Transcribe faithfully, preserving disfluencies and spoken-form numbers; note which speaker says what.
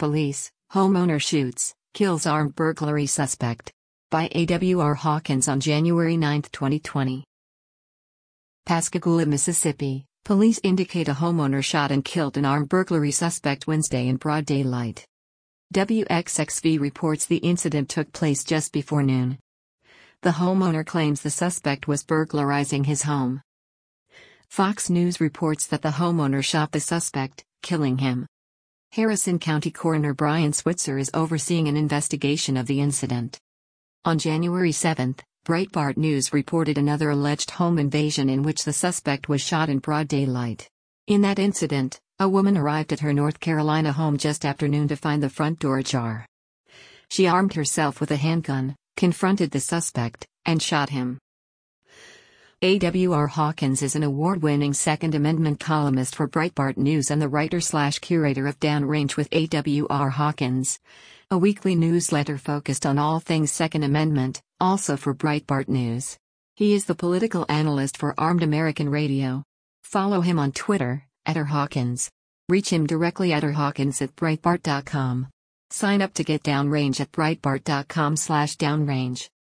Speaker 1: Police, homeowner shoots, kills armed burglary suspect. By A W R Hawkins on January ninth, twenty twenty. Pascagoula, Mississippi, police indicate a homeowner shot and killed an armed burglary suspect Wednesday in broad daylight. W X X V reports the incident took place just before noon. The homeowner claims the suspect was burglarizing his home. Fox News reports that the homeowner shot the suspect, killing him. Harrison County Coroner Brian Switzer is overseeing an investigation of the incident. On January seventh, Breitbart News reported another alleged home invasion in which the suspect was shot in broad daylight. In that incident, a woman arrived at her North Carolina home just after noon to find the front door ajar. She armed herself with a handgun, confronted the suspect, and shot him. A W R Hawkins is an award-winning Second Amendment columnist for Breitbart News and the writer-slash-curator of Downrange with A W R Hawkins, a weekly newsletter focused on all things Second Amendment, also for Breitbart News. He is the political analyst for Armed American Radio. Follow him on Twitter, at R Hawkins. Reach him directly at rhawkins at breitbart dot com. Sign up to get Downrange at breitbart dot com slash downrange.